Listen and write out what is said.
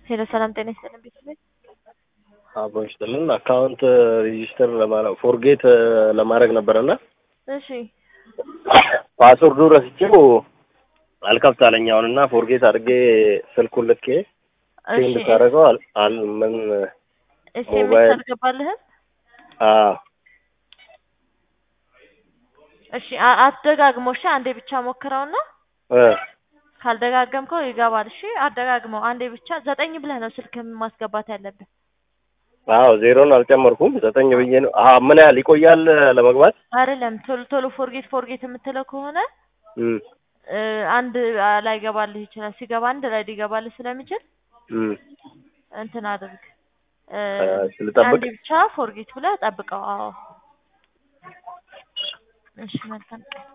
ሄሎ ሰላም ጤና ይስጥልኝ ቤተሰብ አብሮሽ ጥልን አካውንት ሬጂስተር ለማድረግ ፎርጌት ለማድረግ ነበርና እሺ ፓስወርዱ ረስቼው አልከፍት አለኝ አሁንና ፎርጌት አድርጌ ስልኩን ልኬ ሴንድ ታረጋው አል ምን ኤስኤምኤስ አልገባልህ? እሺ አትደጋግመው። እሺ አንዴ ብቻ ሞክረውና ካልደጋገምከው ይገባል። እሺ አትደጋግመው። አንዴ ብቻ 9 ብለህ ነው ስልክ ማስገባት ያለብህ። አዎ ዜሮን አልጨመርኩም 9 ብዬ ነው። ምን ያህል ይቆያል ለመግባት? አይደለም ቶሎ ፎርጌት የምትለው ከሆነ አንድ ላይ ገባልህ ይችላል። ሲገባ አንድ ላይ ሊገባልህ ስለሚችል እንትን አድርግ። ልጠብቅ። አንዴ ብቻ ፎርጌት ብለህ ጠብቀው። አዎ እሺ መልካም